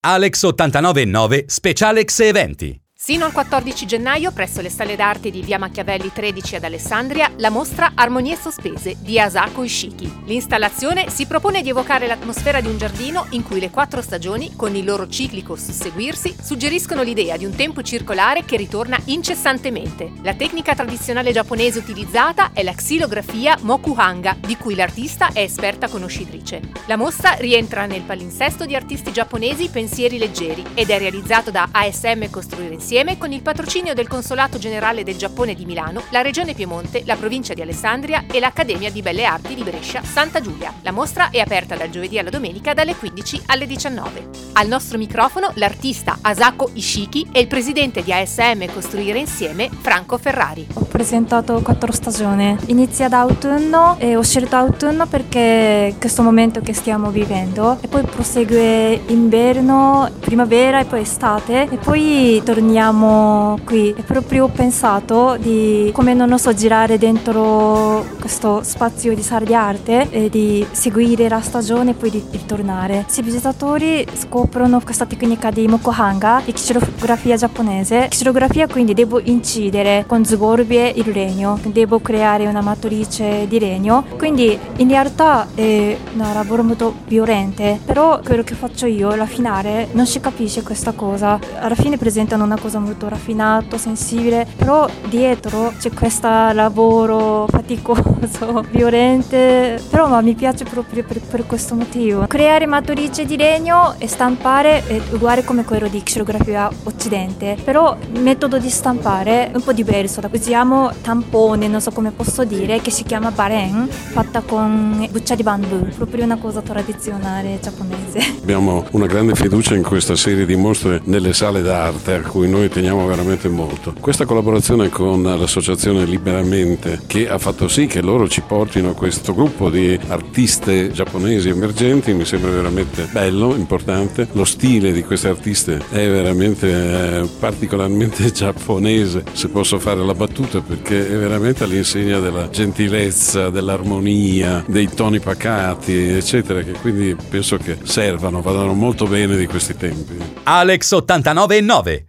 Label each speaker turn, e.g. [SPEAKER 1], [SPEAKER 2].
[SPEAKER 1] Alex 89.9 Specialex Eventi.
[SPEAKER 2] Sino al 14 gennaio, presso le sale d'arte di via Machiavelli 13 ad Alessandria, la mostra Armonie sospese di Asako Ishiki. L'installazione si propone di evocare l'atmosfera di un giardino in cui le 4 stagioni, con il loro ciclico susseguirsi, suggeriscono l'idea di un tempo circolare che ritorna incessantemente. La tecnica tradizionale giapponese utilizzata è la xilografia mokuhanga, di cui l'artista è esperta conoscitrice. La mostra rientra nel palinsesto di artisti giapponesi pensieri leggeri ed è realizzato da ASM Costruire Insieme con il patrocinio del Consolato Generale del Giappone di Milano, la Regione Piemonte, la Provincia di Alessandria e l'Accademia di Belle Arti di Brescia Santa Giulia. La mostra è aperta dal giovedì alla domenica dalle 15 alle 19. Al nostro microfono l'artista Asako Ishiki e il presidente di ASM Costruire Insieme Franco Ferrari.
[SPEAKER 3] Ho presentato 4 stagioni, inizia da autunno e ho scelto autunno perché questo momento che stiamo vivendo e poi prosegue inverno, primavera e poi estate e poi torniamo qui. E proprio ho pensato di come non so girare dentro questo spazio di sala di arte e di seguire la stagione e poi di ritornare. Se i visitatori scoprono questa tecnica di mokuhanga, di xilografia giapponese, xilografia quindi devo incidere con sgorbie il legno, devo creare una matrice di legno, quindi in realtà è un lavoro molto violento, però quello che faccio io, alla finale, non si capisce questa cosa. Alla fine presentano una cosa molto raffinato, sensibile, però dietro c'è questo lavoro faticoso, violento, però mi piace proprio per questo motivo. Creare matrice di legno e stampare è uguale come quello di xilografia occidente, però il metodo di stampare è un po' diverso. Usiamo tampone, non so come posso dire, che si chiama baren, fatta con buccia di bambù, proprio una cosa tradizionale giapponese.
[SPEAKER 4] Abbiamo una grande fiducia in questa serie di mostre nelle sale d'arte a cui noi teniamo veramente molto. Questa collaborazione con l'associazione Liberamente, che ha fatto sì che loro ci portino a questo gruppo di artiste giapponesi emergenti, mi sembra veramente bello, importante. Lo stile di queste artiste è veramente particolarmente giapponese, se posso fare la battuta, perché è veramente all'insegna della gentilezza, dell'armonia, dei toni pacati, eccetera, che quindi penso che vadano molto bene di questi tempi.
[SPEAKER 1] Alex 89.9